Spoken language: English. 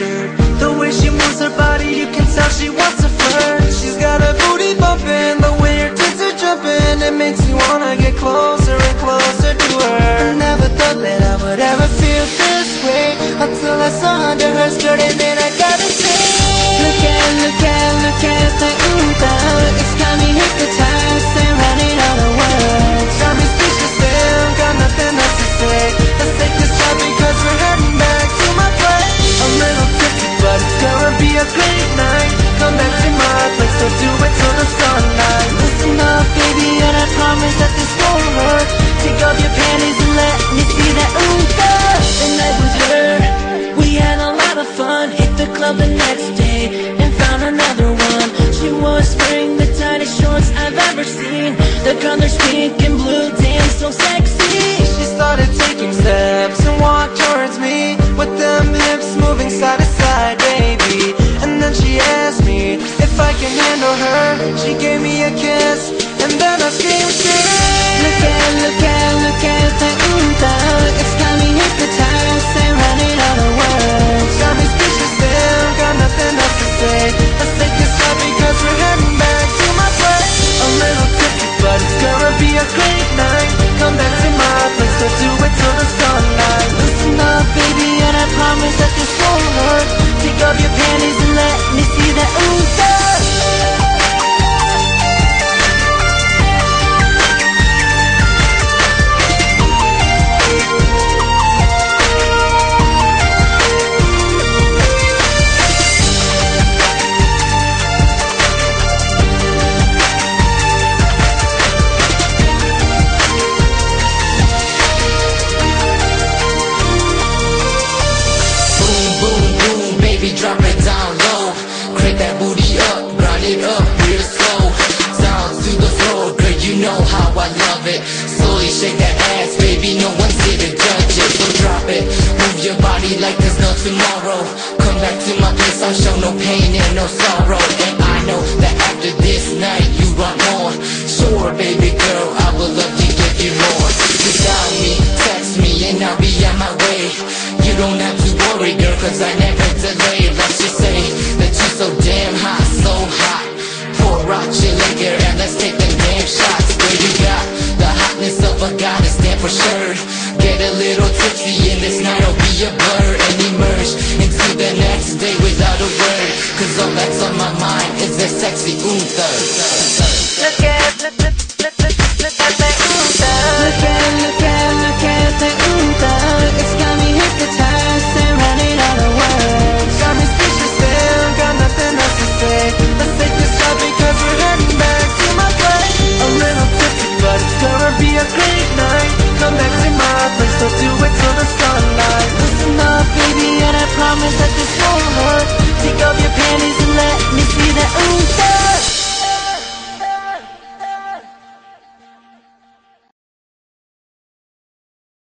shirt. The way she moves her body, you can tell she wants to flirt. She's got a booty bumping, the way her tits are jumping. It makes me wanna get closer and closer to her. I never thought that I would ever feel this way, until I saw under her skirt, and then I gotta say, look at the Oompa. It's got me hypnotized and running out of words. Got me speechless still, got nothing else to say. Let's take this shot because we're heading back to my place. A little tipsy, but it's gonna be a great night. Come back to my place, don't do it till the sunlight. Listen up, baby, and I promise that this won't hurt. Take off your panties and let me see that Oompa. The night with her, we had a lot of fun. Hit the club the next day and found another one. She was wearing the tightest shorts I've ever seen. The colors pink and blue, damn so sexy. She started taking steps and walked towards me, with them hips moving side to side, baby. And then she asked me if I can handle her. She gave me a kiss and then I screamed shit. Look at the Oompa. It's got me hypnotized and running out of words. Got me speechless still, got nothing else to say. Let's take this shot because we're heading back to my place. A little tipsy, but it's gonna be a great night. Come back to my place, don't do it till the sunlight. Listen up, baby, and I promise that this won't hurt. Take off your panties and let me see that Oompa. Drop it down low, crank that booty up, grind it up real slow. Down to the floor, girl, you know how I love it. Slowly shake that ass, baby, no one's here to judge it. So drop it, move your body like there's no tomorrow. Come back to my place, I'll show no pain and no sorrow. And I know that after this night you want more. Sure, baby girl, I will love to give you more. You got me, text me and I'll be on my way. You don't have to worry, girl, cause I never delay. Let's just say that you're so damn hot, so hot. Pour out your liquor and let's take them damn shots. Girl, you got the hotness of a goddess, damn for sure. Get a little tipsy and this night will be a blur. And emerge into the next day without a word. Cause all that's on my mind is that sexy Oompa. Look at the Oompa. Look at the Oompa. It's got me hypnotized and running out of words. Got me speechless still, got nothing else to say. Let's take this shot because we're heading back to my place. A little tipsy, but it's gonna be a great night. Come back to my place, don't do it till the sunlight. Listen up, baby, and I promise that this won't hurt.